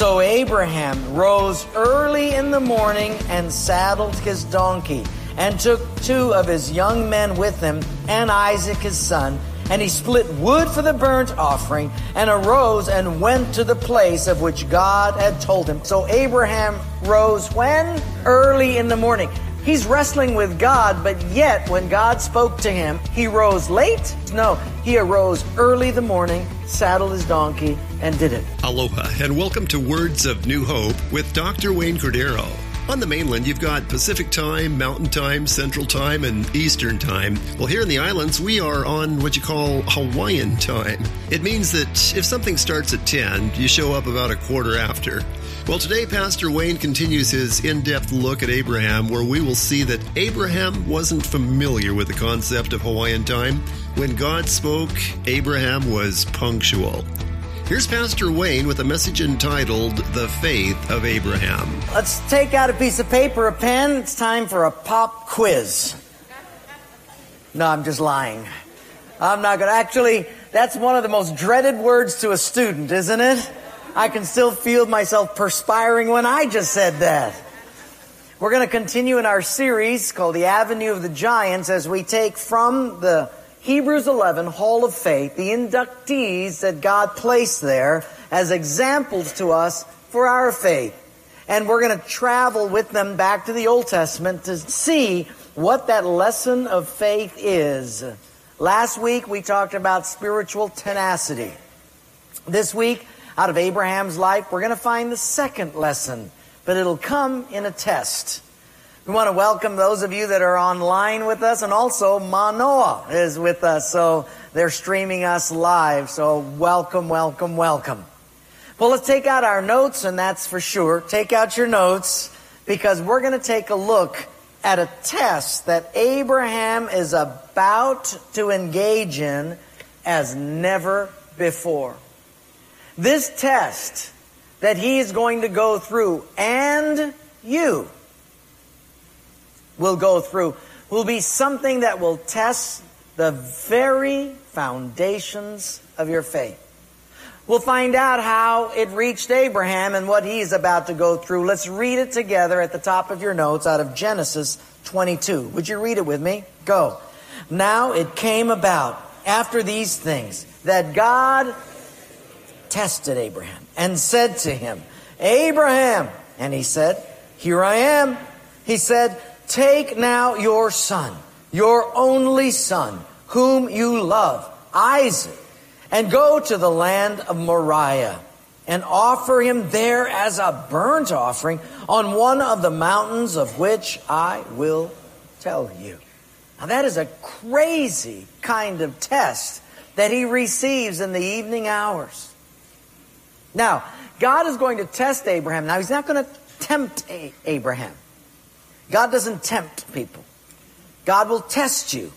So Abraham rose early in the morning and saddled his donkey, and took 2 of his young men with him, and Isaac his son. And he split wood for the burnt offering, and arose and went to the place of which God had told him. So Abraham rose when? Early in the morning. He's wrestling with God, but yet when God spoke to him, he rose late? No, he arose early in the morning, saddled his donkey, and did it. Aloha, and welcome to Words of New Hope with Dr. Wayne Cordero. On the mainland, you've got Pacific Time, Mountain Time, Central Time, and Eastern Time. Well, here in the islands, we are on what you call Hawaiian Time. It means that if something starts at 10, you show up about a quarter after. Well, today, Pastor Wayne continues his in-depth look at Abraham, where we will see that Abraham wasn't familiar with the concept of Hawaiian Time. When God spoke, Abraham was punctual. Here's Pastor Wayne with a message entitled, The Faith of Abraham. Let's take out a piece of paper, a pen. It's time for a pop quiz. No, I'm just lying. I'm not going to. Actually, that's one of the most dreaded words to a student, isn't it? I can still feel myself perspiring when I just said that. We're going to continue in our series called The Avenue of the Giants as we take from the Hebrews 11 Hall of Faith the inductees that God placed there as examples to us for our faith. And we're going to travel with them back to the Old Testament to see what that lesson of faith is. Last week we talked about spiritual tenacity. This week, out of Abraham's life, we're going to find the second lesson, but it'll come in a test. We want to welcome those of you that are online with us, and also Manoa is with us, so they're streaming us live. So welcome, welcome, welcome. Well, let's take out our notes, and that's for sure. Take out your notes, because we're going to take a look at a test that Abraham is about to engage in as never before. This test that he is going to go through, and you will go through, will be something that will test the very foundations of your faith. We'll find out how it reached Abraham and what he's about to go through. Let's read it together at the top of your notes out of Genesis 22. Would you read it with me? Go. Now it came about after these things that God tested Abraham and said to him, Abraham. And he said, Here I am. He said, Take now your son, your only son, whom you love, Isaac, and go to the land of Moriah, and offer him there as a burnt offering on one of the mountains of which I will tell you. Now that is a crazy kind of test that he receives in the evening hours. Now, God is going to test Abraham. Now, he's not going to tempt Abraham. God doesn't tempt people. God will test you,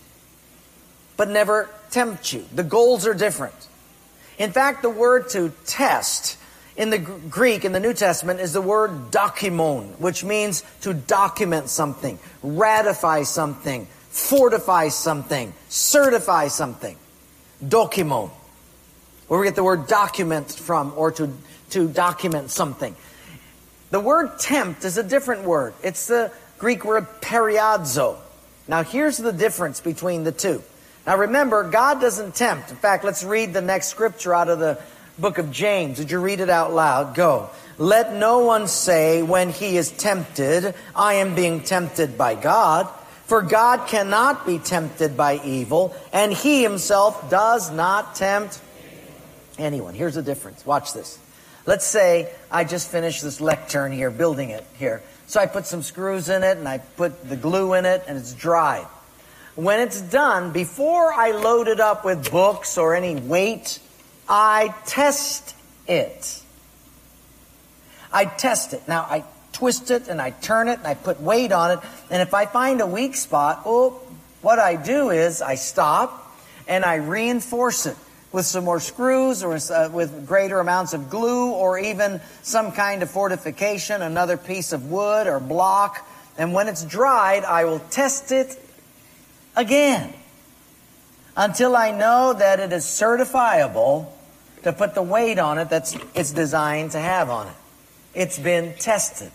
but never tempt you. The goals are different. In fact, the word to test in the Greek, in the New Testament, is the word dokimon, which means to document something, ratify something, fortify something, certify something. Dokimon. Where we get the word document from, or to document something. The word tempt is a different word. It's the Greek word periadzo. Now here's the difference between the two. Now remember, God doesn't tempt. In fact, let's read the next scripture out of the book of James. Would you read it out loud? Go. Let no one say when he is tempted, I am being tempted by God. For God cannot be tempted by evil, and he himself does not tempt anyone. Here's the difference. Watch this. Let's say I just finished this lectern here, building it here. So I put some screws in it, and I put the glue in it, and it's dry. When it's done, before I load it up with books or any weight, I test it. I test it. Now, I twist it, and I turn it, and I put weight on it. And if I find a weak spot, what I do is I stop, and I reinforce it with some more screws, or with greater amounts of glue, or even some kind of fortification, another piece of wood or block. And when it's dried, I will test it again until I know that it is certifiable to put the weight on it that it's designed to have on it. It's been tested.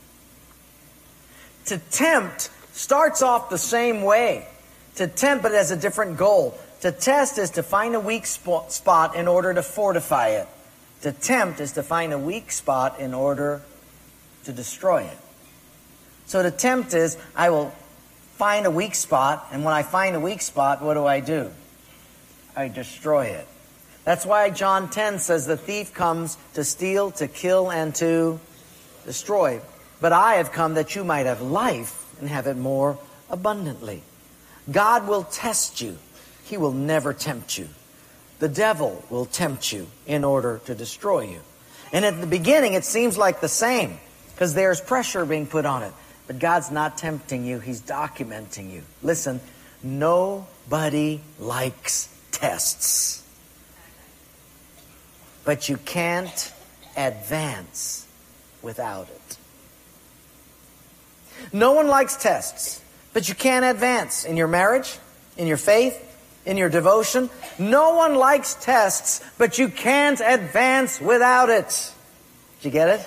To tempt starts off the same way. To tempt, but has a different goal. To test is to find a weak spot in order to fortify it. To tempt is to find a weak spot in order to destroy it. So to tempt is, I will find a weak spot, and when I find a weak spot, what do? I destroy it. That's why John 10 says the thief comes to steal, to kill, and to destroy. But I have come that you might have life and have it more abundantly. God will test you. He will never tempt you. The devil will tempt you in order to destroy you. And at the beginning, it seems like the same, because there's pressure being put on it. But God's not tempting you. He's documenting you. Listen, nobody likes tests. But you can't advance without it. No one likes tests, but you can't advance in your marriage, in your faith, in your devotion. No one likes tests, but you can't advance without it. Did you get it?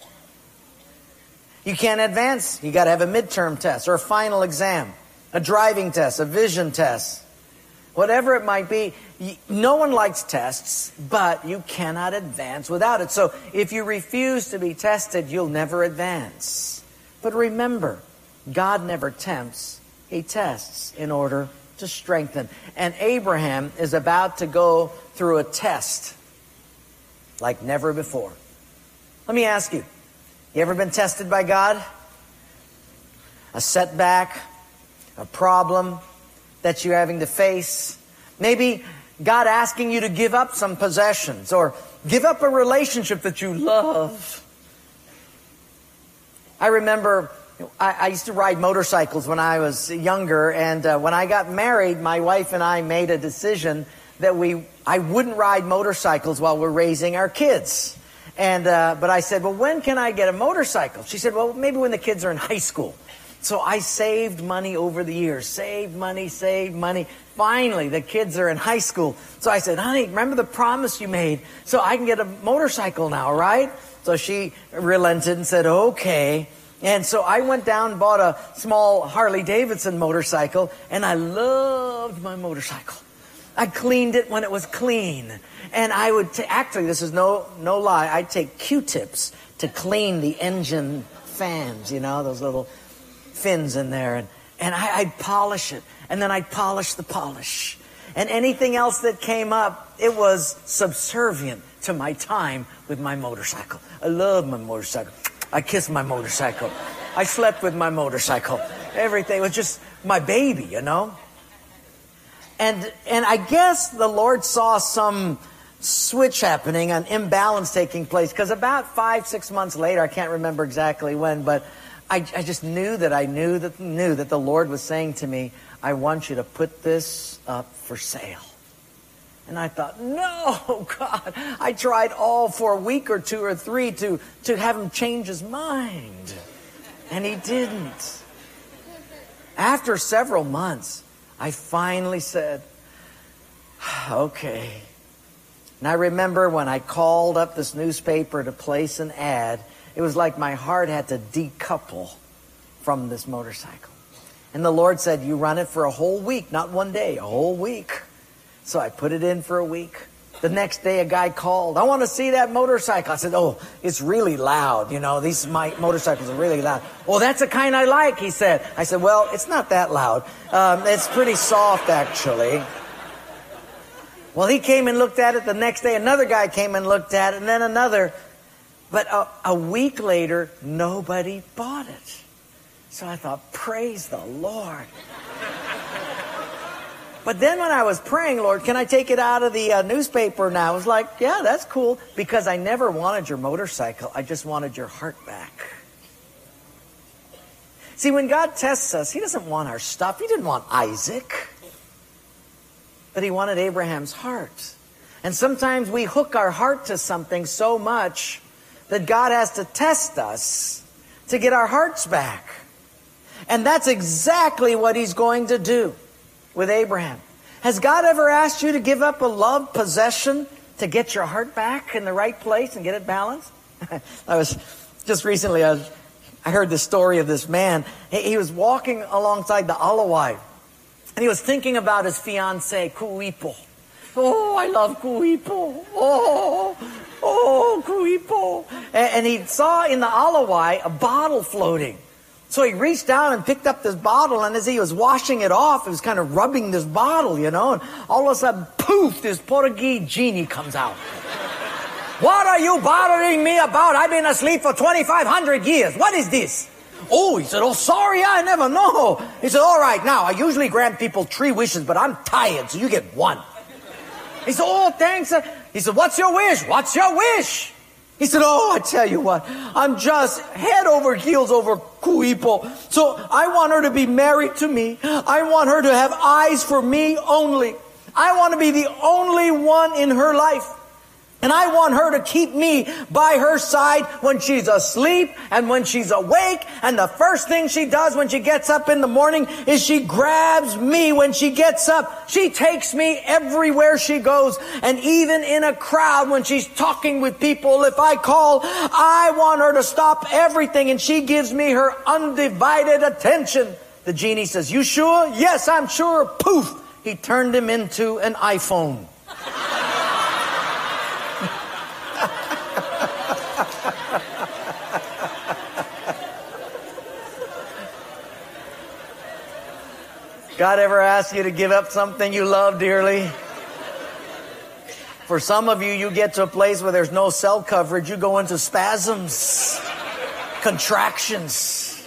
You can't advance. You got to have a midterm test or a final exam, a driving test, a vision test. Whatever it might be, no one likes tests, but you cannot advance without it. So if you refuse to be tested, you'll never advance. But remember, God never tempts. He tests in order to strengthen. And Abraham is about to go through a test like never before. Let me ask you, you ever been tested by God? A setback, a problem that you're having to face. Maybe God asking you to give up some possessions or give up a relationship that you love. I remember I used to ride motorcycles when I was younger, and when I got married, my wife and I made a decision that I wouldn't ride motorcycles while we're raising our kids. And but I said, well, when can I get a motorcycle? She said, well, maybe when the kids are in high school. So I saved money over the years. Saved money. Finally, the kids are in high school. So I said, honey, remember the promise you made? So I can get a motorcycle now, right? So she relented and said, okay. And so I went down and bought a small Harley-Davidson motorcycle, and I loved my motorcycle. I cleaned it when it was clean. And I would actually, this is no lie, I'd take Q-tips to clean the engine fans, you know, those little fins in there. And I'd polish it. And then I'd polish the polish. And anything else that came up, it was subservient to my time with my motorcycle. I love my motorcycle. I kissed my motorcycle. I slept with my motorcycle. Everything was just my baby, you know. And I guess the Lord saw some switch happening, an imbalance taking place, because about 5-6 months later, I can't remember exactly when, but I just knew that the Lord was saying to me, I want you to put this up for sale. And I thought, no, God, I tried all for a week or two or three to have him change his mind. And he didn't. After several months, I finally said, okay. And I remember when I called up this newspaper to place an ad, it was like my heart had to decouple from this motorcycle. And the Lord said, you run it for a whole week, not one day, a whole week. So I put it in for a week. The next day a guy called, I want to see that motorcycle. I said, oh, it's really loud. You know, these motorcycles are really loud. Oh, that's the kind I like, he said. I said, well, it's not that loud. It's pretty soft, actually. Well, he came and looked at it. The next day another guy came and looked at it, and then another. But a week later, nobody bought it. So I thought, praise the Lord. But then when I was praying, Lord, can I take it out of the newspaper now? I was like, yeah, that's cool. Because I never wanted your motorcycle. I just wanted your heart back. See, when God tests us, he doesn't want our stuff. He didn't want Isaac. But he wanted Abraham's heart. And sometimes we hook our heart to something so much that God has to test us to get our hearts back. And that's exactly what he's going to do with Abraham. Has God ever asked you to give up a loved possession to get your heart back in the right place and get it balanced? I was Just recently, I heard the story of this man. He was walking alongside the Alawai, and he was thinking about his fiancée, Kuipo. Oh, I love Kuipo. Oh, Kuipo. And he saw in the Alawai a bottle floating. So he reached down and picked up this bottle, and as he was washing it off, he was kind of rubbing this bottle, and all of a sudden, poof, this Portuguese genie comes out. What are you bothering me about? I've been asleep for 2,500 years. What is this? Oh, he said, oh, sorry, I never know. He said, all right, now, I usually grant people 3 wishes, but I'm tired, so you get 1. He said, oh, thanks. He said, what's your wish? What's your wish? He said, oh, I tell you what, I'm just head over heels over Kuipo. So I want her to be married to me. I want her to have eyes for me only. I want to be the only one in her life. And I want her to keep me by her side when she's asleep and when she's awake. And the first thing she does when she gets up in the morning is she grabs me when she gets up. She takes me everywhere she goes. And even in a crowd when she's talking with people, if I call, I want her to stop everything. And she gives me her undivided attention. The genie says, you sure? Yes, I'm sure. Poof! He turned him into an iPhone. God ever ask you to give up something you love dearly? For some of you, you get to a place where there's no cell coverage. You go into spasms, contractions.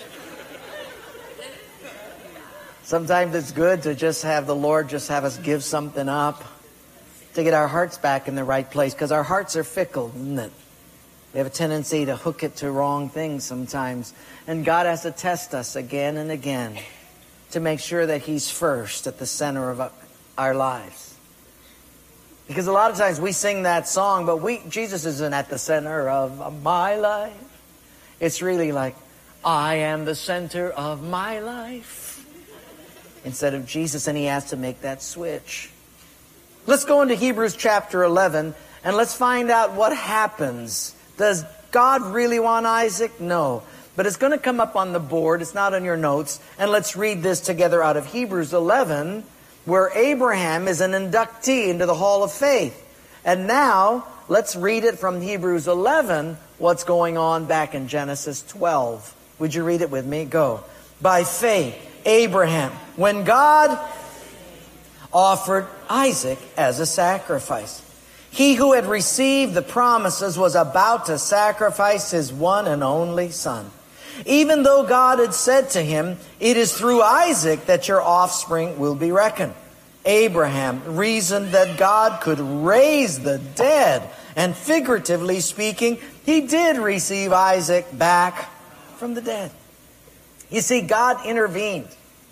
Sometimes it's good to just have the Lord just have us give something up to get our hearts back in the right place, because our hearts are fickle, isn't it? We have a tendency to hook it to wrong things sometimes. And God has to test us again and again to make sure that He's first at the center of our lives. Because a lot of times we sing that song, but Jesus isn't at the center of my life. It's really like, I am the center of my life, instead of Jesus, and He has to make that switch. Let's go into Hebrews chapter 11, and let's find out what happens. Does God really want Isaac? No. But it's going to come up on the board. It's not on your notes. And let's read this together out of Hebrews 11, where Abraham is an inductee into the Hall of Faith. And now, let's read it from Hebrews 11, what's going on back in Genesis 12. Would you read it with me? Go. By faith, Abraham, when God offered Isaac as a sacrifice, he who had received the promises was about to sacrifice his one and only son. Even though God had said to him, it is through Isaac that your offspring will be reckoned. Abraham reasoned that God could raise the dead. And figuratively speaking, he did receive Isaac back from the dead. You see, God intervened.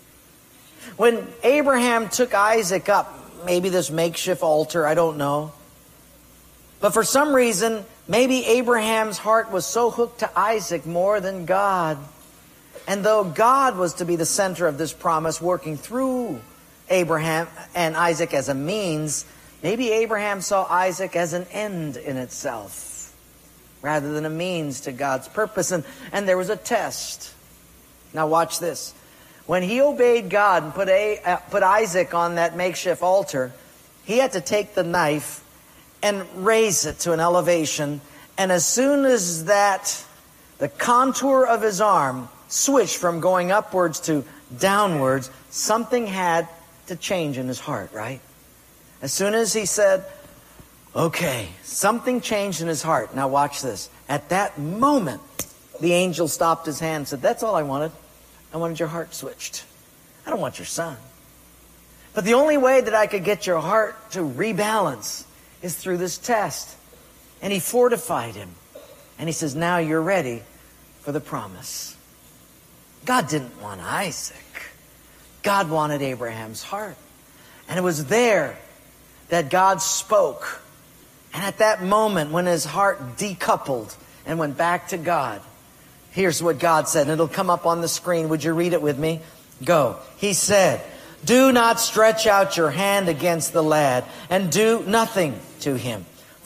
When Abraham took Isaac up, maybe this makeshift altar, I don't know. But for some reason, maybe Abraham's heart was so hooked to Isaac more than God. And though God was to be the center of this promise, working through Abraham and Isaac as a means, maybe Abraham saw Isaac as an end in itself, rather than a means to God's purpose. And there was a test. Now watch this. When he obeyed God and put Isaac on that makeshift altar, he had to take the knife and raise it to an elevation. And as soon as the contour of his arm switched from going upwards to downwards, something had to change in his heart, right? As soon as he said, okay, something changed in his heart. Now watch this. At that moment, the angel stopped his hand and said, that's all I wanted. I wanted your heart switched. I don't want your son. But the only way that I could get your heart to rebalance is through this test. And he fortified him. And he says, now you're ready for the promise. God didn't want Isaac. God wanted Abraham's heart. And it was there that God spoke. And at that moment, when his heart decoupled and went back to God, here's what God said. And it'll come up on the screen. Would you read it with me? Go. He said, do not stretch out your hand against the lad, and do nothing to him.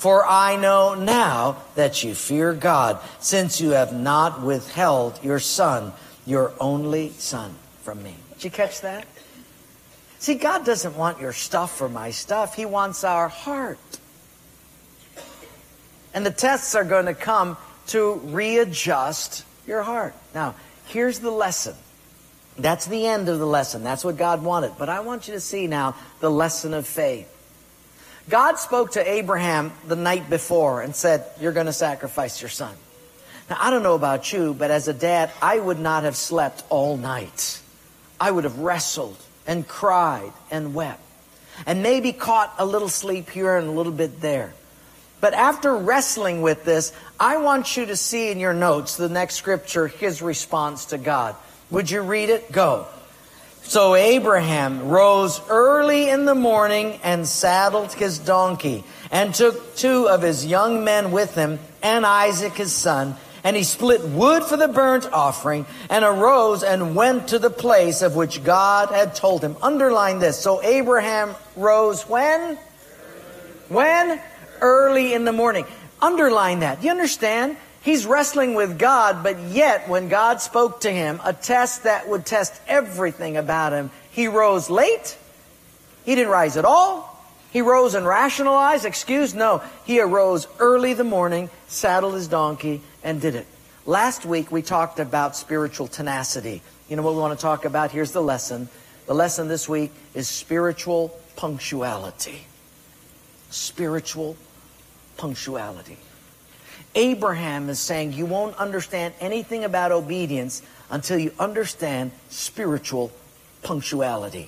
For I know now that you fear God, since you have not withheld your son, your only son, from me. Did you catch that? See, God doesn't want your stuff or my stuff. He wants our heart. And the tests are going to come to readjust your heart. Now, here's the lesson. That's the end of the lesson. That's what God wanted. But I want you to see now the lesson of faith. God spoke to Abraham the night before and said, you're going to sacrifice your son. Now, I don't know about you, but as a dad, I would not have slept all night. I would have wrestled and cried and wept. And maybe caught a little sleep here and a little bit there. But after wrestling with this, I want you to see in your notes the next scripture, his response to God. Would you read it? Go. So Abraham rose early in the morning and saddled his donkey and took 2 of his young men with him and Isaac his son. And he split wood for the burnt offering and arose and went to the place of which God had told him. Underline this. So Abraham rose when? When? Early in the morning. Underline that. You understand? He's wrestling with God, but yet when God spoke to him, a test that would test everything about him, he rose late. He didn't rise at all. He rose and rationalized, excused. No, he arose early in the morning, saddled his donkey, and did it. Last week we talked about spiritual tenacity. You know what we want to talk about? Here's the lesson. The lesson this week is spiritual punctuality. Spiritual punctuality. Abraham is saying you won't understand anything about obedience until you understand spiritual punctuality.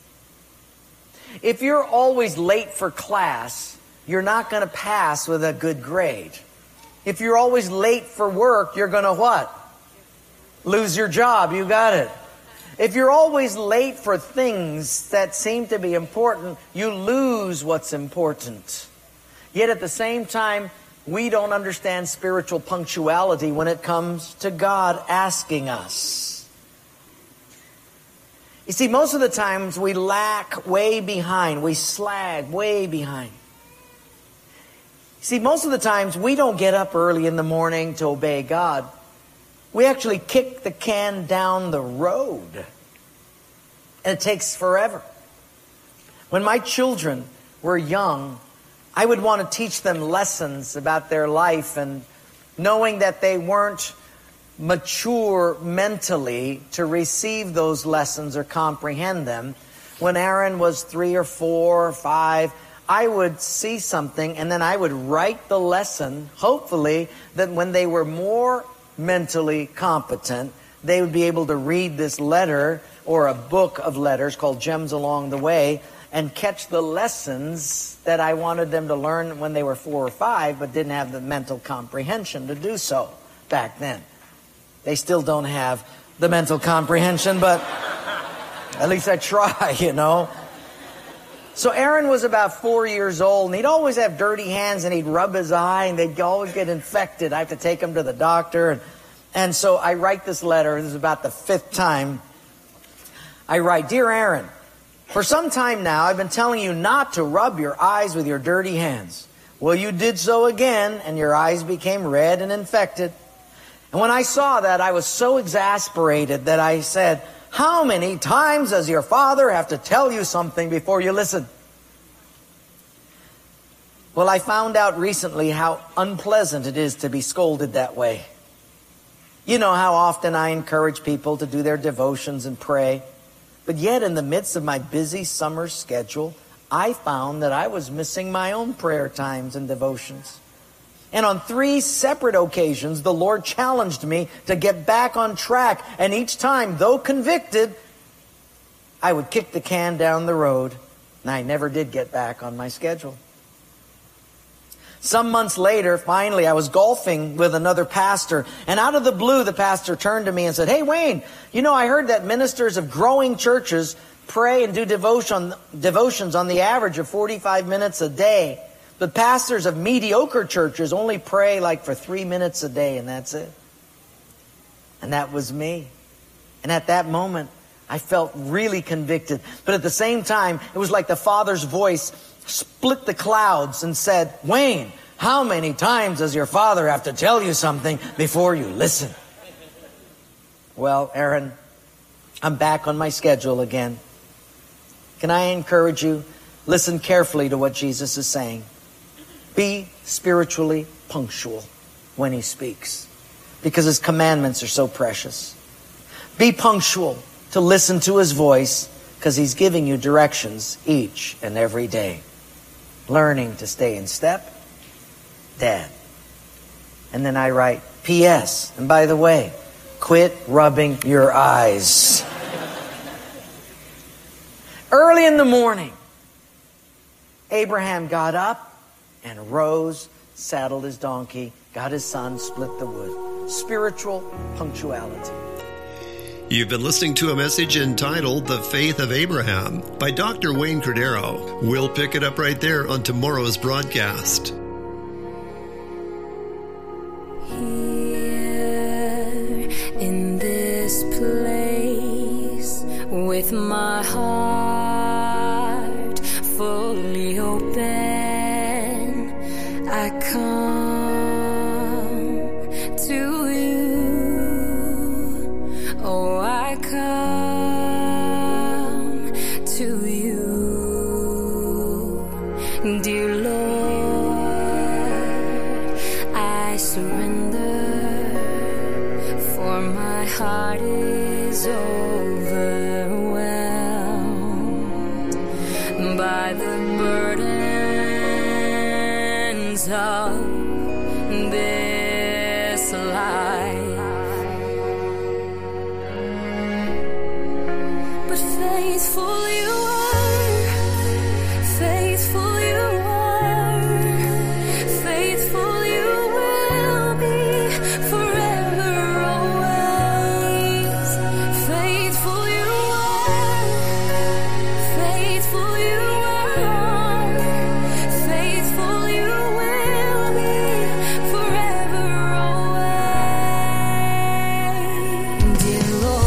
If you're always late for class, you're not going to pass with a good grade. If you're always late for work, you're going to what? Lose your job. You got it. If you're always late for things that seem to be important, you lose what's important. Yet at the same time, we don't understand spiritual punctuality when it comes to God asking us. You see, most of the times we lack way behind. We slag way behind. See, most of the times we don't get up early in the morning to obey God. We actually kick the can down the road. And it takes forever. When my children were young, I would want to teach them lessons about their life, and knowing that they weren't mature mentally to receive those lessons or comprehend them. When Aaron was 3 or 4 or 5, I would see something and then I would write the lesson, hopefully that when they were more mentally competent, they would be able to read this letter or a book of letters called Gems Along the Way and catch the lessons that I wanted them to learn when they were 4 or 5, but didn't have the mental comprehension to do so back then. They still don't have the mental comprehension, but at least I try, you know. So Aaron was about 4 years old, and he'd always have dirty hands, and he'd rub his eye, and they'd always get infected. I have to take him to the doctor. And so I write this letter. This is about the 5th time. I write, Dear Aaron, for some time now, I've been telling you not to rub your eyes with your dirty hands. Well, you did so again, and your eyes became red and infected. And when I saw that, I was so exasperated that I said, how many times does your father have to tell you something before you listen? Well, I found out recently how unpleasant it is to be scolded that way. You know how often I encourage people to do their devotions and pray. But yet in the midst of my busy summer schedule, I found that I was missing my own prayer times and devotions. And on 3 separate occasions, the Lord challenged me to get back on track. And each time, though convicted, I would kick the can down the road. And I never did get back on my schedule. Some months later, finally, I was golfing with another pastor. And out of the blue, the pastor turned to me and said, Hey, Wayne, you know, I heard that ministers of growing churches pray and do devotions on the average of 45 minutes a day. The pastors of mediocre churches only pray like for 3 minutes a day, and that's it. And that was me. And at that moment, I felt really convicted. But at the same time, it was like the Father's voice split the clouds and said, Wayne, How many times does your father have to tell you something before you listen? Well, Aaron, I'm back on my schedule again. Can I encourage you? Listen carefully to what Jesus is saying. Be spiritually punctual when he speaks, because his commandments are so precious. Be punctual to listen to his voice, because he's giving you directions each and every day. Learning to stay in step, Dad. And then I write, P.S. And by the way, quit rubbing your eyes. Early in the morning, Abraham got up and rose, saddled his donkey, got his son, split the wood. Spiritual punctuality. You've been listening to a message entitled The Faith of Abraham by Dr. Wayne Cordeiro. We'll pick it up right there on tomorrow's broadcast. Here in this place, with my heart fully open, I come to you. Oh, I come to you, dear Lord, I surrender, for my heart is overwhelmed by the burdens of this life. Faithful you are, faithful you are, faithful you will be forever always. Faithful you are, faithful you are, faithful you will be forever always. Dear Lord,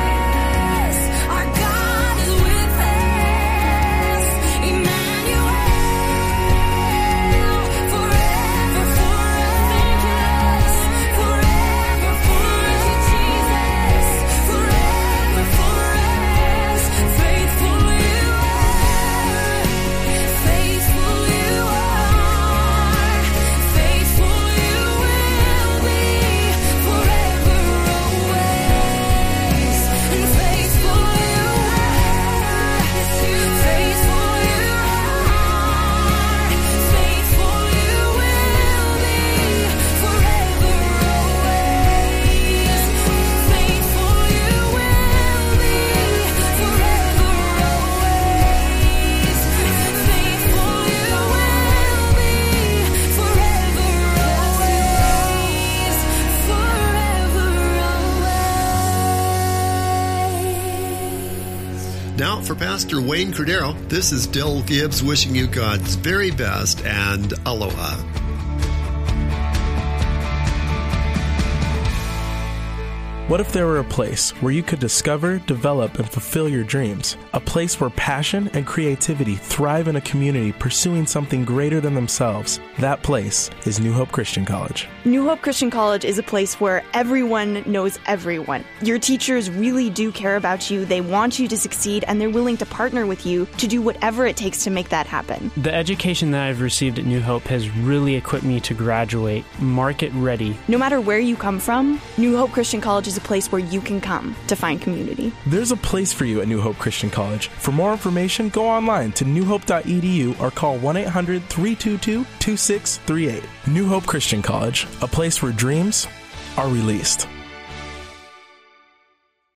Emmanuel. Now, for Pastor Wayne Cordero, this is Del Gibbs wishing you God's very best and aloha. What if there were a place where you could discover, develop, and fulfill your dreams? A place where passion and creativity thrive in a community pursuing something greater than themselves. That place is New Hope Christian College. New Hope Christian College is a place where everyone knows everyone. Your teachers really do care about you, they want you to succeed, and they're willing to partner with you to do whatever it takes to make that happen. The education that I've received at New Hope has really equipped me to graduate market ready. No matter where you come from, New Hope Christian College is a place where you can come to find community. There's a place for you at New Hope Christian College. For more information, go online to newhope.edu or call 1-800-322-2638. New Hope Christian College, a place where dreams are released.